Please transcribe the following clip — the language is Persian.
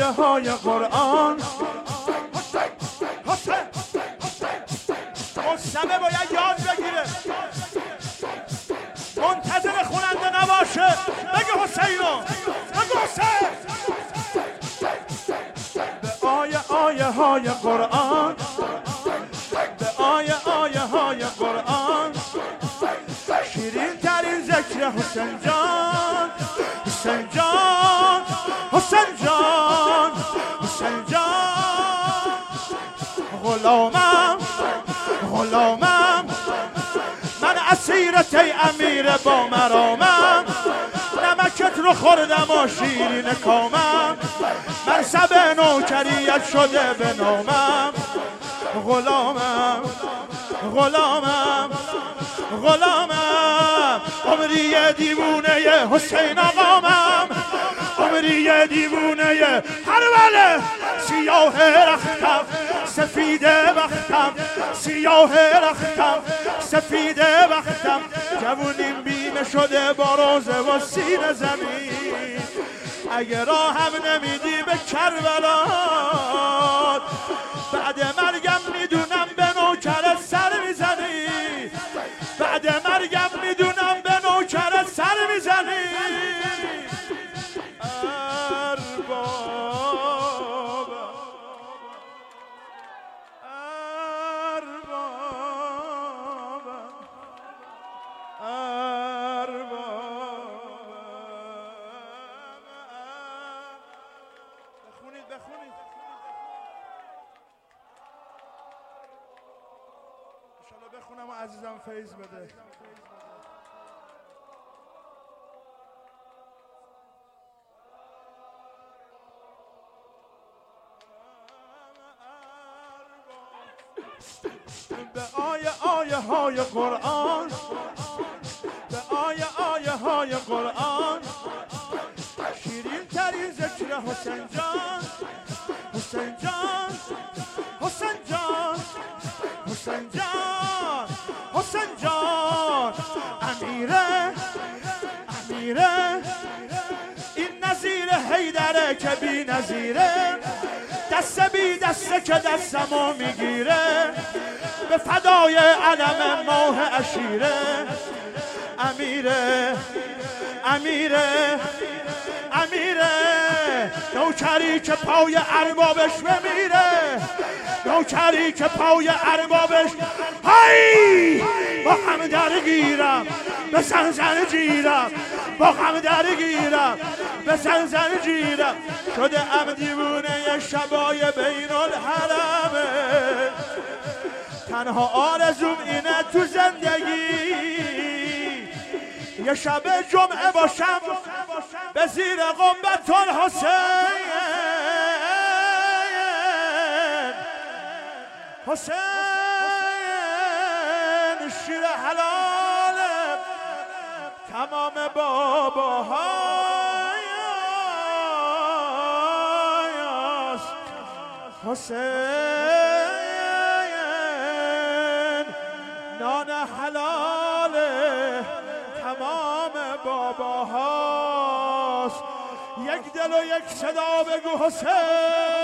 آیه های قرآن. مستمع باید یاد بگیره، منتظر خوننده نباشه. بگه حسینو، بگه حسین. به آیه های قرآن، به آیه های قرآن، شیرین ترین ذکر حسین جان، حسین جان، حسین جان، حسین جان. غلامم، غلامم، من اسیرت ای امیر با مرامم، نمکت رو خوردم و شیرین کامم، منصب نوکریت شده به نامم. غلامم، غلامم، غلامم، عمری دیوونه حسین آقامم، عمری دیوونه هربله. سیاه رختم، سفید بختم، سیاه رختم، سفید بختم، جوونیم بیمه شده با روزه و سینه زمین. اگه راه هم نمیدی به کربلا، بعد مرگم میدونم به نوکرت سر میزنی، بعد مرگم میدونم به نوکرت سر میزنی. بخونم و عزیزم فیض بده. به آیه های قرآن، به آیه های قرآن، شیرین ترین ذکر حسین جان، حسین جان، حسین جان، حسین جان، حسین جان. امیره، امیره، این نظیر حیدره که بی نظیره، دست بی دسته که دستمو میگیره، به فدای علم ماه عشیره. امیره، امیره، امیره، نوکری که پای اربابش بمیره، نوکری که پای اربابش. هی با هم درگیرم به زنزن جیرم، با هم درگیرم به زنزن جیرم، شده ام دیوونه شبای بین الحرمه. تنها آرزوم اینه تو زندگی یه شب جمعه باشم به زیر قنبت الحسین. حسین شیر حلال تمام باباهاست. حسین نان حلال تمام باباهاست. یک دل و یک صدا بگو حسین.